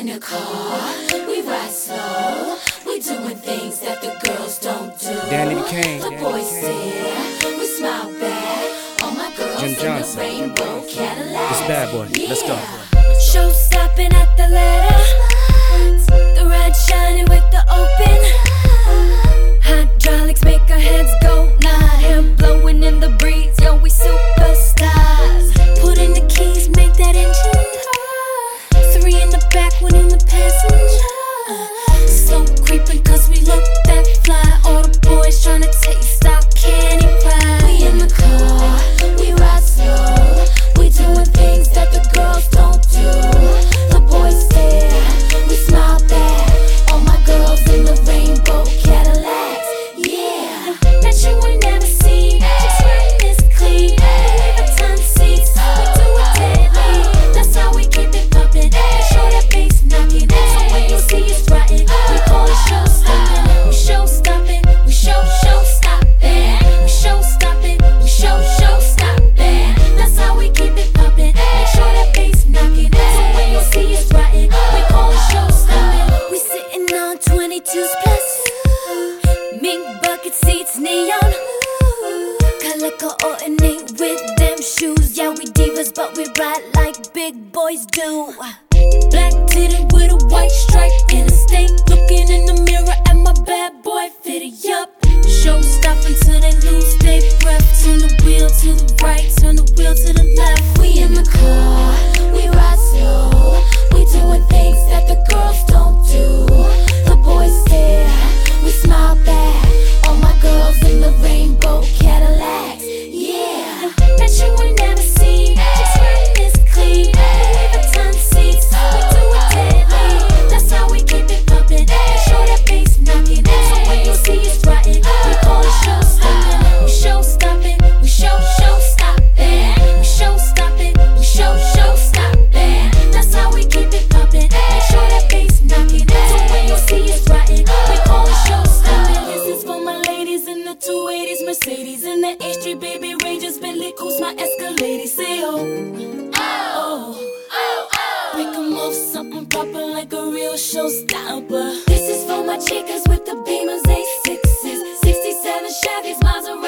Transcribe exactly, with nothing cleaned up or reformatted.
in the car, we ride slow. We doing things that the girls don't do. Danny Kane, the boys stare, we smile back. All my girls Jim in Johnson. the rainbow Cadillac. This bad boy, yeah. let's go. Show stopping at the ladder. The red shining with the open. Hydraulics make our heads go nod. Hair blowing in the breeze, yo, we superstars. Put in the keys, make that engine purr. Three in the back, one in the passenger. Slow creeping cause we look that fly. All the boys tryna taste our candy pie. We in the car, we ride slow. We doing things that the girls don't do. The boys stare, we smile back. All my girls in the rainbow Cadillacs, yeah. Bet you ain't never seen chicks riding this clean. Louis Vuitton seats, we do it deadly. That's how we keep it pumping. Make sure that bass knocking. So when you see us riding, we call it show stopping. We show stopping, we show show stopping. We show stopping, we show show stopping. That's how we keep it pumping. Make sure that bass knocking. So when you see us riding, we call it show stopping. We sitting on twenty-twos plus mink bucket seats, neon. Color coordinate with them shoes. Yeah, we divas, but we ride like big boys do. Black titted with a white stripe and a steak. Looking in the mirror at my bad boy fitted up. Show stopping till they lose their breath. Turn the wheel to the right, turn the wheel to the left. We in the car, we ride slow. We doing things that the girls don't do. The boys stare, we smile back. All my girls in the rainbow Cadillacs, yeah. Bet you ain't never seen chicks riding this clean. Louis Vuitton seats, we do it deadly. That's how we keep it pumping. Make sure that bass knocking. So when you see us riding, we call it show stopping. We show stopping, we show show stopping. We show stopping, we show show stopping. That's how we keep it pumping. Make sure that bass knocking. So when you see us riding, we call it show stopping. This is for my ladies in the two eighties Mercedes, in the H three baby Rangers, Bentley Coupes, my Escalade. Say oh, oh, oh, oh. Break 'em off something proper like a real showstopper. This is for my chicas with the Beamers, A sixes, sixty-seven Chevys, Maserati.